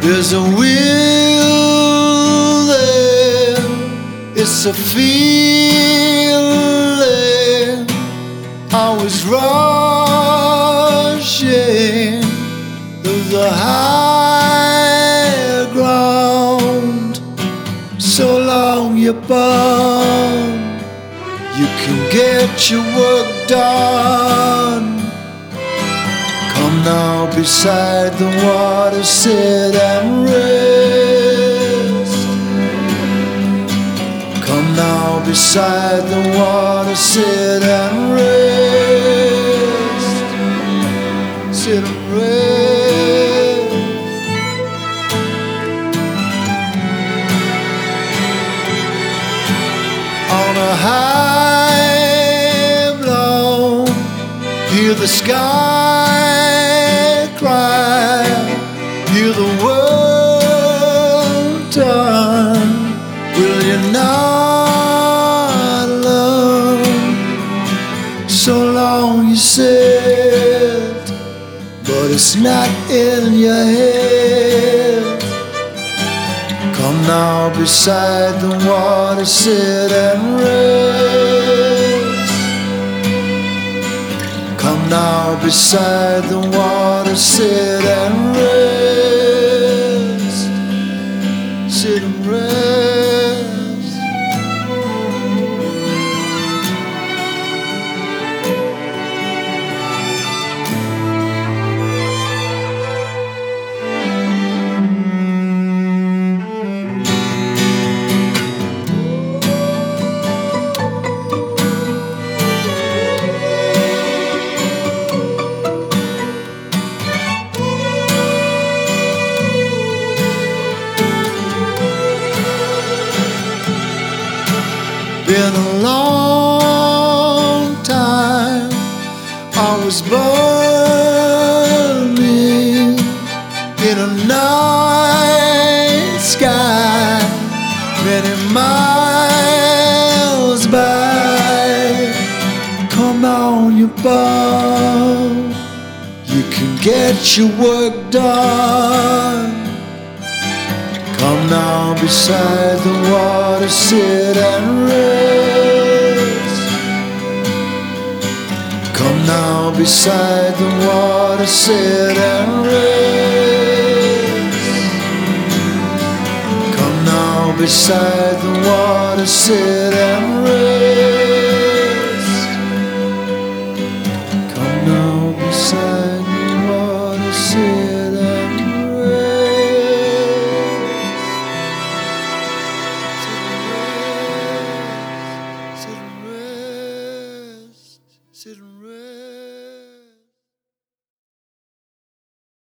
There's a will there, it's a feeling, always rushing through the high ground. So long you're bound, you can get your work done. Come now beside the water, sit and rest. Come now beside the water, sit and rest. Sit and rest. On a high blow, hear the sky cry, hear the world turn. Will you not learn? So long you said, but it's not in your head. Come now beside the water, sit and rest. Come now beside the water, sit and rest. Sit and rest. Been a long time, I was burning in a night sky, many miles by. Come on, you bum, you can get your work done. Come now beside the water, sit and rest. Come now beside the water, sit and rest. Come now beside the water, sit and rest. Come now beside the water, sit and sit and rest.